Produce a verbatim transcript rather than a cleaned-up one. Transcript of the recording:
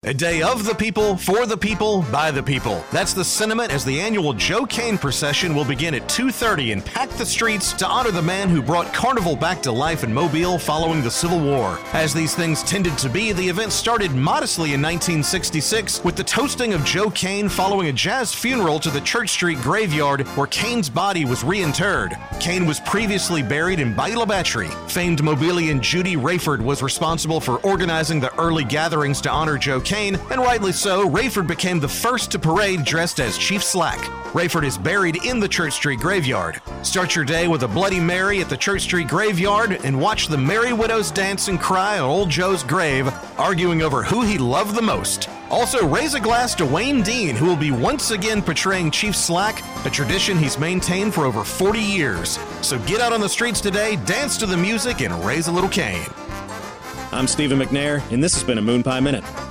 A day of the people, for the people, by the people. That's the sentiment as the annual Joe Cain procession will begin at two thirty and pack the streets to honor the man who brought Carnival back to life in Mobile following the Civil War. As these things tended to be, the event started modestly in nineteen sixty-six with the toasting of Joe Cain following a jazz funeral to the Church Street graveyard where Cain's body was reinterred. Cain was previously buried in Bayou La Battery. Famed Mobilian Judy Rayford was responsible for organizing the early gatherings to honor Joe Cain, and rightly so. Rayford became the first to parade dressed as Chief Slack. Rayford is buried in the Church Street graveyard. Start your day with a Bloody Mary at the Church Street graveyard and watch the merry widows dance and cry on Old Joe's grave, arguing over who he loved the most. Also, raise a glass to Wayne Dean, who will be once again portraying Chief Slack, a tradition he's maintained for over forty years. So get out on the streets today, dance to the music, and raise a little cane. I'm Stephen McNair, and this has been a Moon Pie Minute.